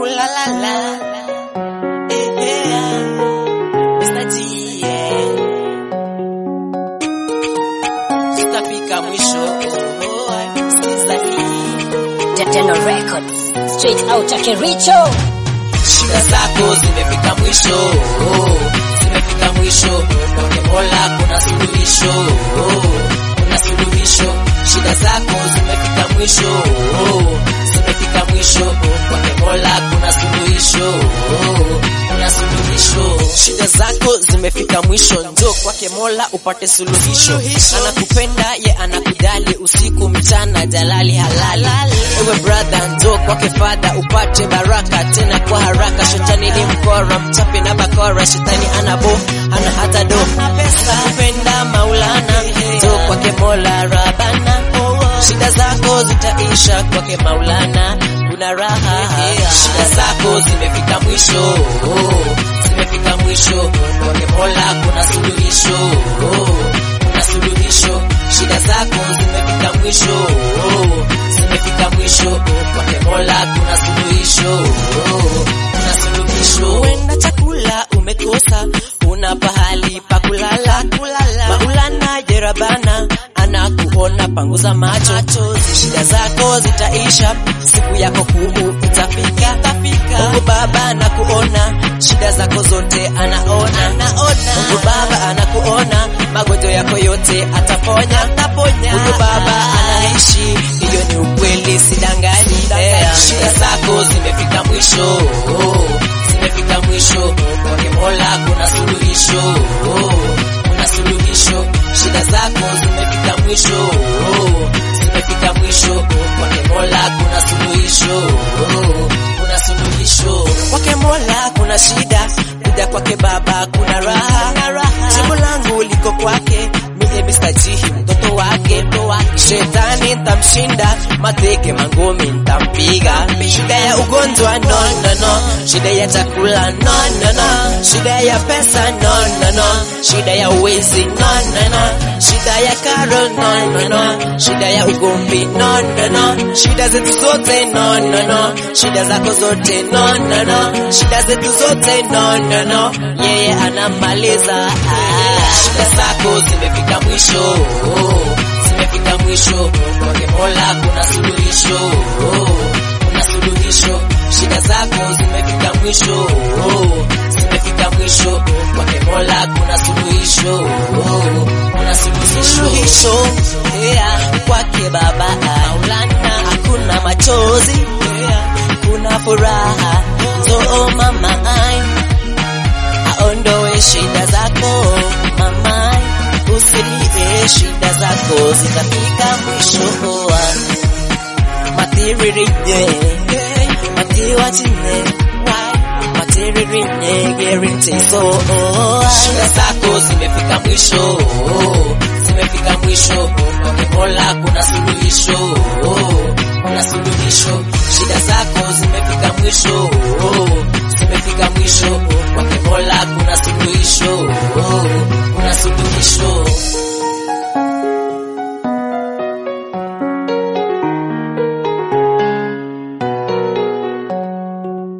la la la. Yeah. Mr. G, yeah. Tutafika mwisho. Sikiza hii. General Records. Straight out of Kericho. Shida zako zimefika mwisho. Zimefika mwisho. Kwa Mola kuna suluhisho. Kuna suluhisho. Shida zako zimefika mwisho. Zimefika mwisho. Kwa Mola kuna suluhisho. Kuna suluhisho. Shida zako zimefika mwisho. Njoo kwake Mola upate suluhisho. Anakupenda ye anakujali usiku mchana jalali halali. Ewe brother njoo kwake Father upate baraka tena kwa haraka. Shetani ni mkora mchape na bakora. Shetani anabo ana hata do. Anakupenda Maulana. Njoo kwake Mola Rabana. Shida zako zitaisha kwake Maulana. Kuna raha. Shida zako zimefika mwisho. Zimefika mwisho. Kwake Mola kuna suluhisho. Kuna suluhisho. Shida zako zimefika mwisho. Zimefika mwisho. Kwake Mola kuna suluhisho. Kuna suluhisho. Wenda chakula umekosa, una pahali pa kulala. Maulana Jerabana anakuona, panguza macho. Shida zako zitaisha, siku yako kuu itafika. Mungu Baba anakuona, shida zako zote anaona. Mungu Baba anakuona, magonjwa yako yote ataponya. Mungu Baba anaishi, hiyo ni ukweli sidanganyi. Shida zako zimefika mwisho. Zimefika mwisho. Kwake Mola kuna suluhisho. Kuna suluhisho. Shida zako zimefika mwisho. Zimefika mwisho. Kwake Mola kuna suluhisho. Kuna suluhisho. Kwake Mola kuna shida, kuja kwake Baba kuna raha. Jibu langu liko kwake, mimi Mr. G mtoto wake. Shetani nitamshinda, mateke mangumi nitampiga. Shida ya ugonjwa no. Shida ya chakula no. Shida ya pesa no. Shida ya uwezi no. Shida ya karo no. Shida ya ugomvi no. Shida zetu zote no. Shida zako zote no. Shida zetu zote no. Yeye anamaliza. Shida zako zimefika mwisho. Zimefika mwisho. Kwake Mola kuna suluhisho. Kuna suluhisho. Shida zako zimefika mwisho. Zimefika mwisho. Kwake Mola kuna suluhisho. Kuna suluhisho. Kwake Baba Maulana hakuna machozi. Kuna furaha. Njoo mama aondoe shida zako mama. Usilie shida zako zitafika mwisho. Matiririje matiwachine matiririje guarantee so. Shida zako zimefika mwisho. Zimefika mwisho. Kwake Mola kuna suluhisho. Kuna suluhisho. Shida zako zimefika mwisho. Zimefika mwisho. Kwake Mola